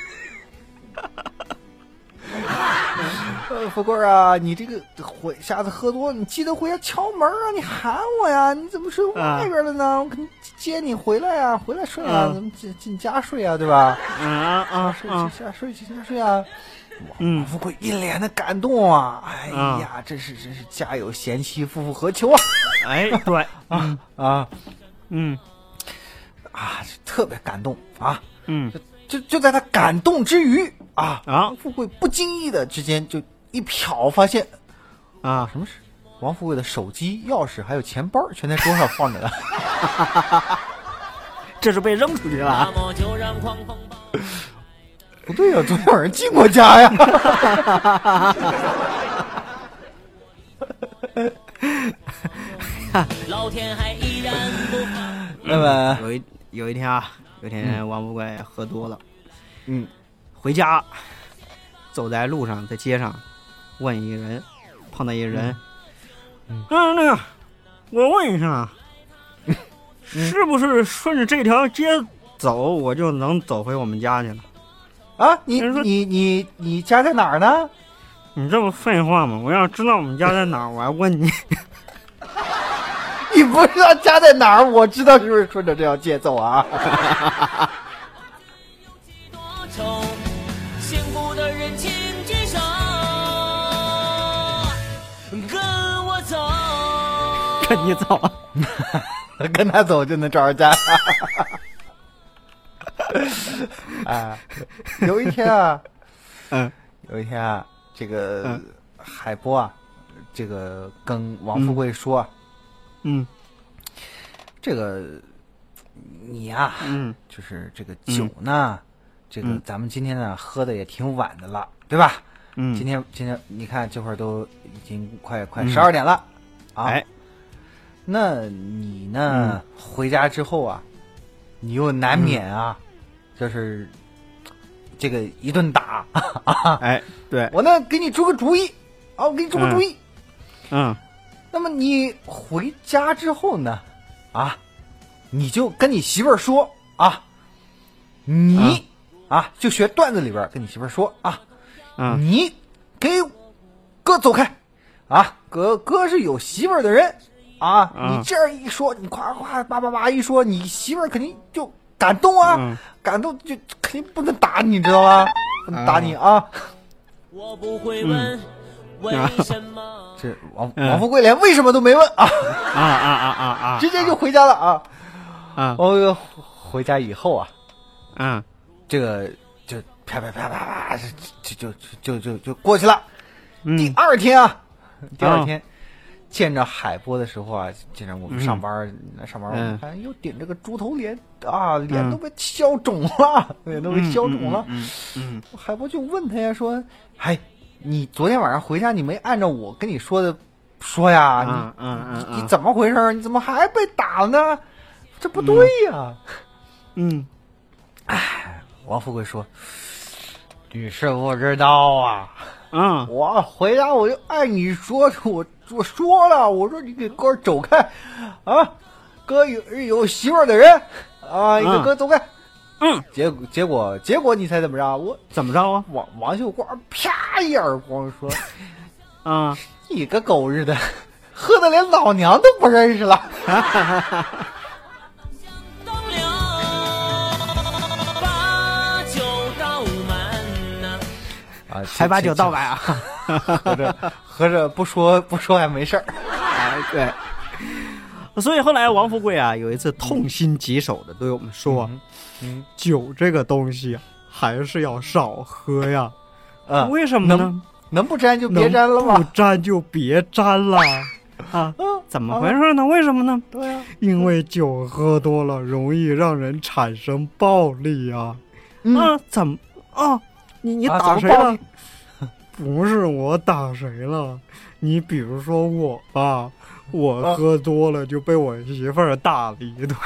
富贵啊，你这个下次喝多了，你记得回家敲门啊，你喊我呀，你怎么睡外边了呢？我肯定接你回来呀，回来睡啊，咱们进家睡啊，对吧？睡啊。富贵一脸的感动啊，哎呀，真是家有贤妻，夫妇何求啊！ 哎，对， 特别感动啊，就在他感动之余富贵不经意的之间就一瞟，发现什么事？王富贵的手机、钥匙还有钱包全在桌上放着呢， 这是被扔出去了。 不对呀，昨天晚上进过家呀。 老天还依然不放。 那么有一天王富贵喝多了，回家走在路上，在街上碰到一个人，那个我问一下，是不是顺着这条街走，我就能走回我们家去了？ 啊，你家在哪儿呢？ 你这么废话吗？我要知道我们家在哪儿，我还问你。 你不知道家在哪儿，我知道就是顺着这条街走啊。 幸福的人请举手，跟我走。 跟你走， 跟他走就能找着家。有一天啊，这个海波啊，这个跟王富贵说，这个你呀，就是这个酒呢，这个咱们今天呢喝的也挺晚的了，对吧？今天你看这会儿都已经快12点了啊。哎，那你呢回家之后啊，你又难免啊。就是这个一顿打哎，对， 我呢给你出个主意我给你出个主意。那么你回家之后呢你就跟你媳妇儿说你就学段子里边跟你媳妇儿说你给哥走开哥是有媳妇儿的人你这样一说，你夸叭一说，你媳妇儿肯定就感动感动就肯定不能打你，知道吧？不能打你我不会问为什么。 这王富贵连为什么都没问直接就回家了我回家以后这个就啪就过去了。第二天见着海波的时候见着我们上班我们看又顶着个猪头脸脸都被消肿了，海波就问他呀，说：“哎，你昨天晚上回家你没按照我跟你说的说呀？你怎么回事？你怎么还被打了呢？这不对呀！”王富贵说：“你是不知道我回家我就按你说，我说了，我说你给哥走开哥有媳妇儿的人你给哥走开。结果你猜怎么着？我怎么着啊？ 王秀花啪一耳光说你个狗日的，喝的连老娘都不认识了。 还把酒倒满啊， 喝着不说还没事儿。 对。所以后来王富贵啊有一次痛心疾首的对我们说，酒这个东西还是要少喝呀。为什么呢？ 能不沾就别沾了吧？ 不沾就别沾了啊！怎么回事呢？为什么呢？ 对啊， 因为酒喝多了容易让人产生暴力啊！怎么啊？你打谁了？不是我打谁了？你比如说我吧，我喝多了就被我媳妇儿打了一顿。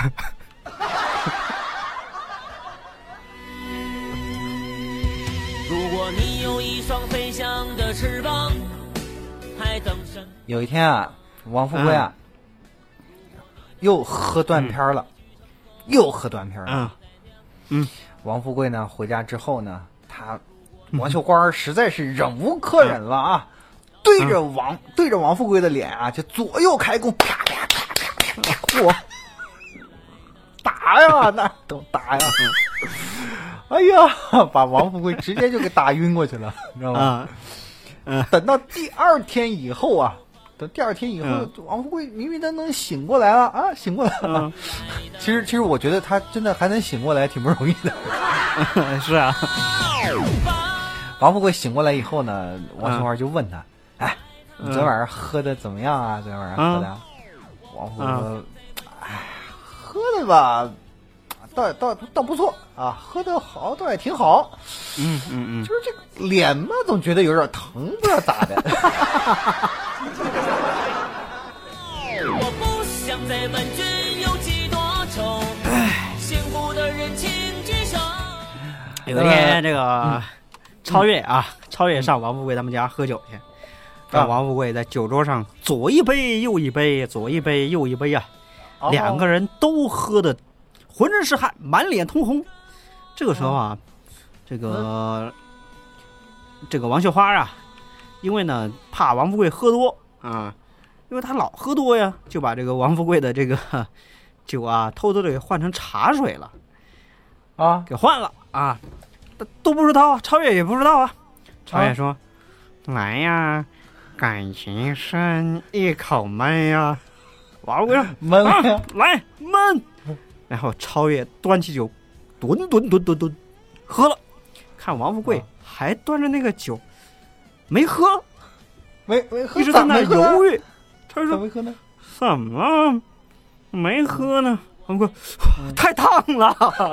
如果你有一双飞翔的翅膀，还等什么？ 有一天啊，王富贵啊，又喝断片了，又喝断片了。王富贵呢，回家之后呢，王秀花实在是忍无可忍了啊，对着王富贵的脸啊，就左右开弓，啪啪啪啪啪，我打呀，那都打呀。哎呀，把王富贵直接就给打晕过去了，你知道吗？等到第二天以后，王富贵明明都能醒过来了啊，醒过来了。其实我觉得他真的还能醒过来，挺不容易的。 是啊。 王富贵醒过来以后呢，王秀花就问他：“哎，你昨天晚上喝的怎么样啊？昨天晚上喝的？”王富贵说：“哎，喝的吧。”倒不错啊，喝得好，倒也挺好。就是这个脸嘛，总觉得有点疼，不知道咋的。 我不想再问君有几多愁，幸福的人请举手。 有一天，这个超越上王富贵他们家喝酒去，让王富贵在酒桌上左一杯右一杯，左一杯右一杯啊，两个人都喝的浑身是汗，满脸通红。这个时候啊，这个王秀花啊，因为呢怕王富贵喝多啊，因为他老喝多呀，就把这个王富贵的这个酒啊偷偷的给换成茶水了啊，给换了啊，都不知道，超越也不知道啊。超越说：“来呀，感情深一口闷呀。”王富贵说：“ 闷呀， 来闷。”然后超越端起酒，吨喝了。看王富贵还端着那个酒，没喝， 没喝， 一直在那犹豫。超越说：“ 没喝呢？ 怎么没喝呢？”王富贵太烫了。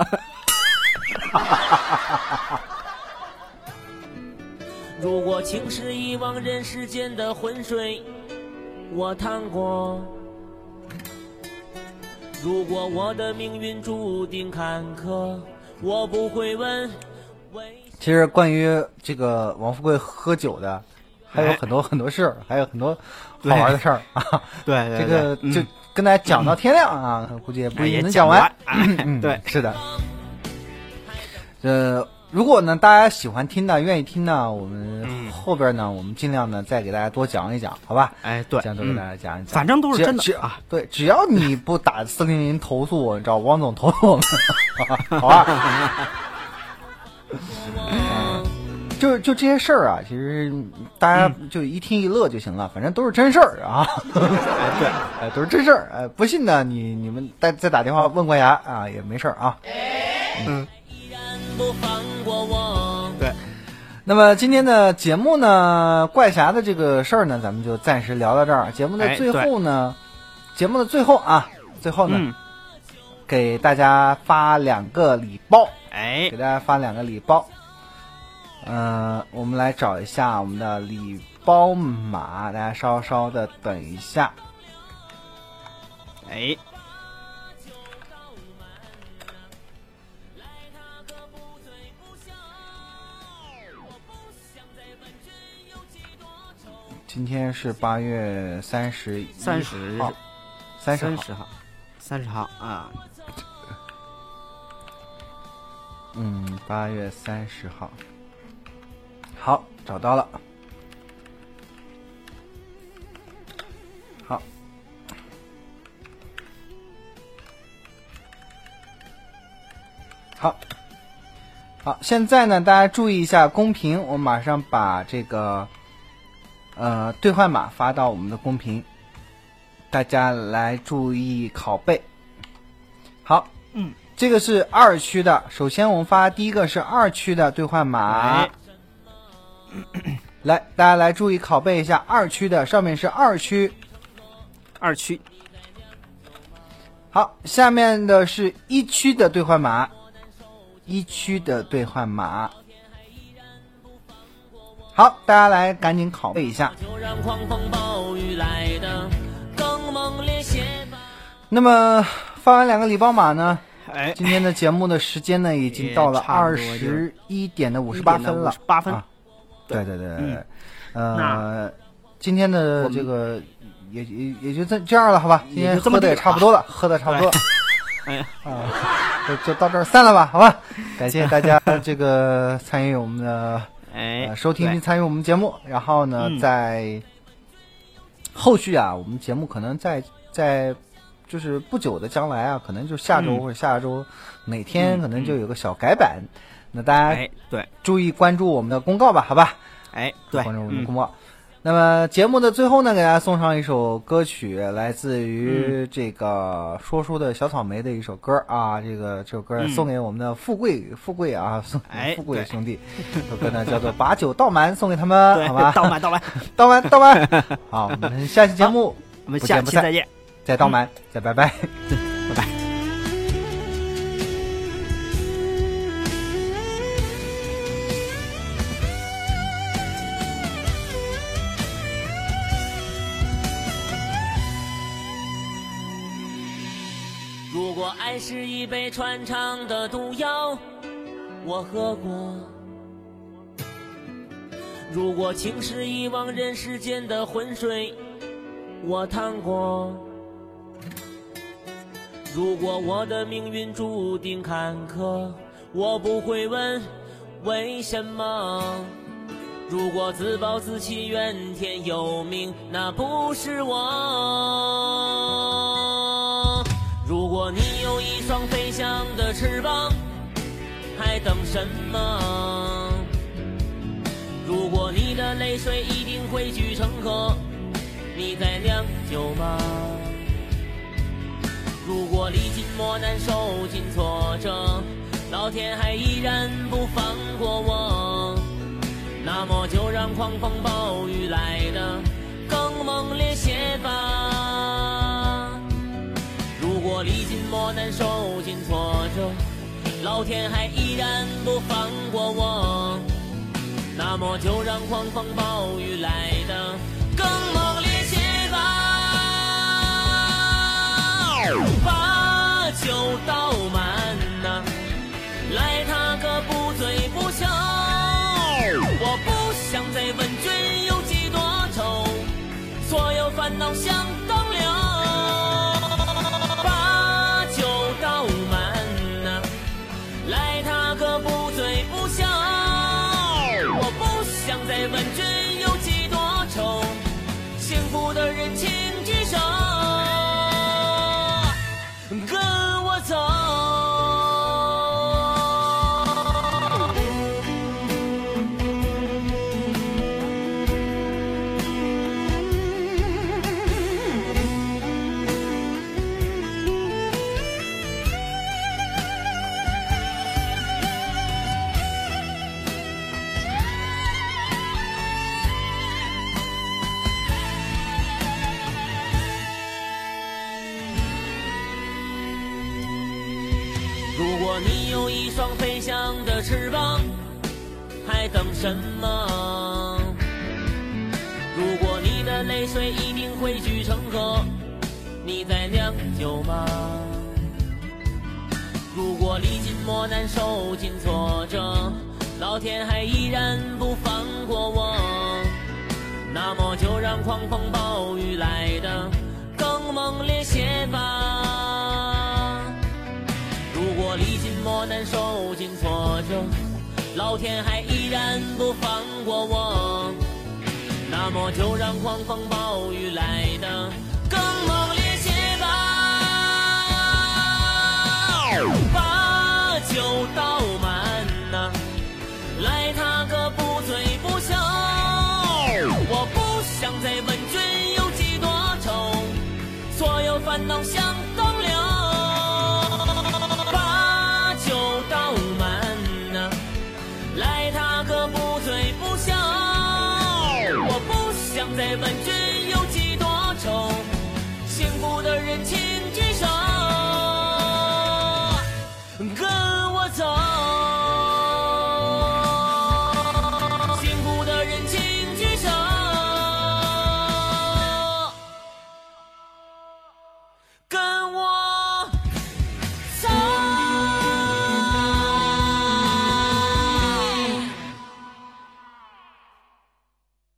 如果情是一汪人世间的浑水，我趟过。如果我的命运注定坎坷，我不会问。 其实关于这个王富贵喝酒的，还有很多很多事儿，还有很多好玩的事儿啊。 对， 这个就跟大家讲到天亮啊，估计也不一定能讲完。 对， 是的。如果呢大家喜欢听的，愿意听呢，我们后边呢，我们尽量呢再给大家多讲一讲，好吧？ 哎，对， 这样都给大家讲一讲， 反正都是真的啊。 对，只要你不打400投诉我，找王总投诉我们，好吧？就这些事儿啊，其实大家就一听一乐就行了，反正都是真事儿啊。对，都是真事儿。不信呢，你们再打电话问过牙啊，也没事儿啊。 不放过我。 对，那么今天的节目呢，怪侠的这个事儿呢，咱们就暂时聊到这儿。节目的最后呢，给大家发2个礼包。给大家发2个礼包。我们来找一下我们的礼包码，大家稍稍的等一下。今天是8月30 号啊。 8月30号。好，找到了。好， 好，现在呢，大家注意一下公屏，我马上把这个兑换码发到我们的公屏，大家来注意拷贝。好，这个是2区的，首先我们发第一个是2区的兑换码，来，大家来注意拷贝一下2区的，上面是2区。好，下面的是1区的兑换码，1区的兑换码。好，大家来赶紧拷贝一下。那么发完2个礼包码呢，今天的节目的时间呢已经到了21点的58分了 ，58分。 对，今天的这个也就这样了，好吧？今天喝的也差不多了，就到这儿散了吧，好吧？感谢大家这个参与我们的收听并参与我们节目。然后呢，在后续啊，我们节目可能在就是不久的将来啊，可能就下周或者下周哪天可能就有个小改版。那大家注意关注我们的公告吧，好吧？关注我们的公告。那么节目的最后呢，给大家送上一首歌曲，来自于这个说书的小草莓的一首歌啊，这首歌送给我们的富贵啊，送给富贵兄弟，这首歌呢叫做把酒倒满，送给他们，好吧？倒满。好，我们下期节目我们下期再见， 再倒满，再拜拜， 拜拜。 如果爱是一杯穿肠的毒药，我喝过；如果情是一汪人世间的浑水，我趟过；如果我的命运注定坎坷，我不会问为什么；如果自暴自弃怨天尤命，那不是我。如果你有一双飞翔的翅膀，还等什么？如果你的泪水一定汇聚成河，你在酿酒吗？如果历尽磨难受尽挫折，老天还依然不放过我，那么就让狂风暴雨来得更猛烈些吧。如果历尽磨难受尽挫折，老天还依然不放过我，那么就让狂风暴雨来得更猛烈些吧。把酒倒满呐，来他个不醉不休。我不想再问君有几多愁，所有烦恼像东流。把酒倒满呐，来他个不醉不休。我不想再问君有几多愁，幸福的人请举手，跟我走。如果你有一双飞翔的翅膀，还等什么？如果你的泪水一定汇聚成河，你在酿酒吗？如果历尽磨难受尽挫折，老天还依然不放过我，那么就让狂风暴雨来得更猛烈些吧。如果历尽磨难受尽挫折，老天还依然不放过我，那么就让狂风暴雨来得更猛烈些吧。把酒倒满呐， 问句